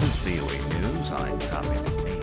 This is VOA News. I'm Tommy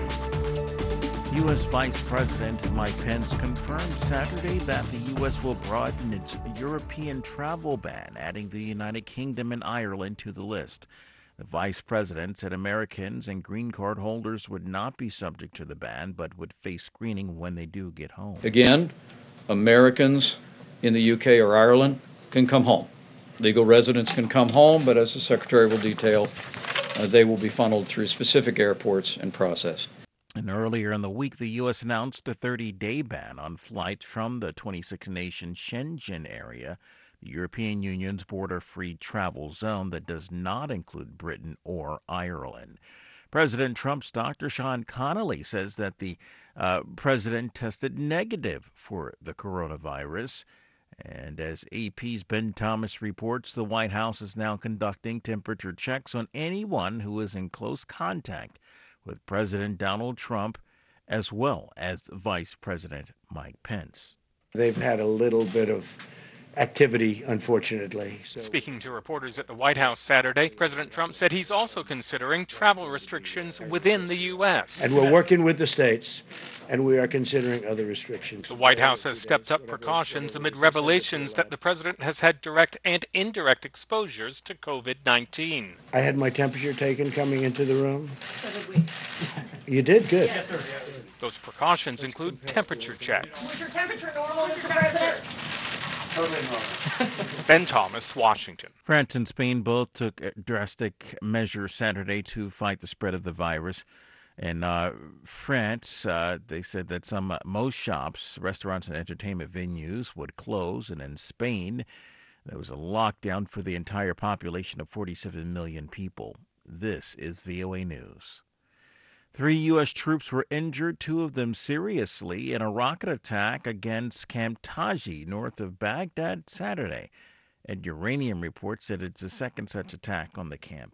McNeil. U.S. Vice President Mike Pence confirmed Saturday that the U.S. will broaden its European travel ban, adding the United Kingdom and Ireland to the list. The vice president said Americans and green card holders would not be subject to the ban, but would face screening when they do get home. Again, Americans in the UK or Ireland can come home. Legal residents can come home, but as the Secretary will detail, they will be funneled through specific airports and processed. And earlier in the week, the U.S. announced a 30-day ban on flights from the 26-nation Schengen area, the European Union's border-free travel zone that does not include Britain or Ireland. President Trump's Dr. Sean Connolly says that the president tested negative for the coronavirus. And as AP's Ben Thomas reports, the White House is now conducting temperature checks on anyone who is in close contact with President Donald Trump, as well as Vice President Mike Pence. They've had a little bit of activity, unfortunately. Speaking to reporters at the White House Saturday, President Trump said he's also considering travel restrictions within the U.S. And we're working with the states, and we are considering other restrictions. The White House has stepped up precautions amid revelations that the president has had direct and indirect exposures to COVID-19. I had my temperature taken coming into the room. So did we. You did? Good. Yes, sir. Those precautions include temperature checks. Was your temperature normal, Mr. President? Totally normal. Ben Thomas, Washington. France and Spain both took drastic measures Saturday to fight the spread of the virus. In France, they said that most shops, restaurants, and entertainment venues would close. And in Spain, there was a lockdown for the entire population of 47 million people. This is VOA News. 3 U.S. troops were injured, 2 of them seriously, in a rocket attack against Camp Taji north of Baghdad Saturday. And Uranium reports that it's the second such attack on the camp.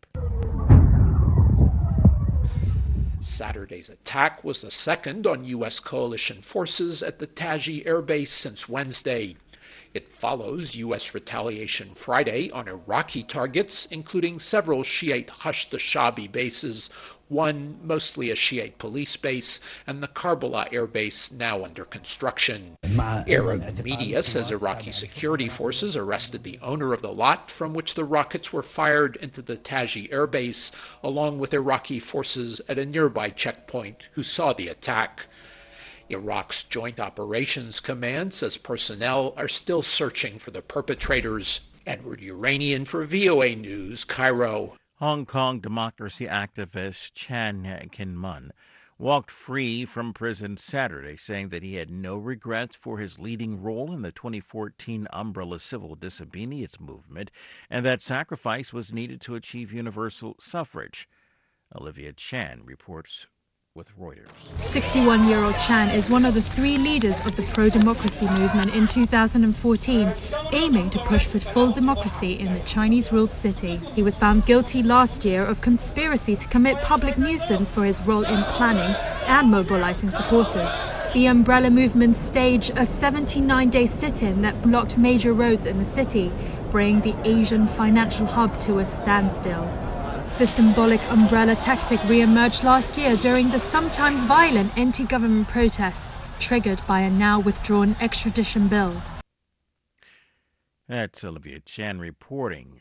Saturday's attack was the second on U.S. coalition forces at the Taji Air Base since Wednesday. It follows U.S. retaliation Friday on Iraqi targets, including several Shiite Hashd-Shabi bases, one mostly a Shiite police base, and the Karbala Air Base now under construction. Arab media says Iraqi security forces arrested the owner of the lot from which the rockets were fired into the Taji Air Base, along with Iraqi forces at a nearby checkpoint who saw the attack. Iraq's Joint Operations Command says personnel are still searching for the perpetrators. Edward Uranian for VOA News, Cairo. Hong Kong democracy activist Chan Kin-mun walked free from prison Saturday, saying that he had no regrets for his leading role in the 2014 umbrella civil disobedience movement and that sacrifice was needed to achieve universal suffrage. Olivia Chan reports with Reuters. 61-year-old Chan is one of the 3 leaders of the pro-democracy movement in 2014, aiming to push for full democracy in the Chinese-ruled city. He was found guilty last year of conspiracy to commit public nuisance for his role in planning and mobilizing supporters. The umbrella movement staged a 79-day sit-in that blocked major roads in the city, bringing the Asian financial hub to a standstill. The symbolic umbrella tactic re-emerged last year during the sometimes violent anti-government protests triggered by a now withdrawn extradition bill. That's Olivia Chan reporting.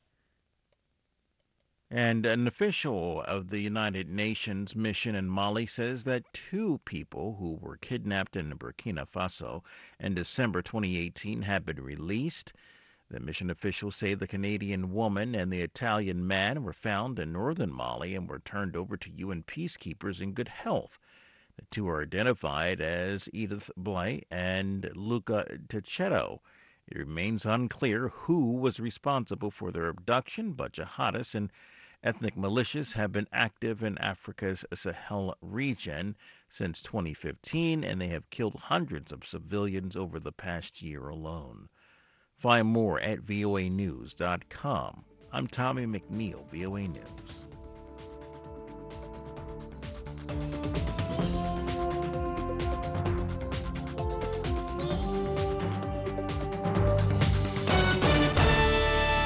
And an official of the United Nations mission in Mali says that 2 people who were kidnapped in Burkina Faso in December 2018 have been released. The mission officials say the Canadian woman and the Italian man were found in northern Mali and were turned over to UN peacekeepers in good health. The 2 are identified as Edith Blay and Luca Tichetto. It remains unclear who was responsible for their abduction, but jihadists and ethnic militias have been active in Africa's Sahel region since 2015, and they have killed hundreds of civilians over the past year alone. Find more at voanews.com. I'm Tommy McNeil, VOA News.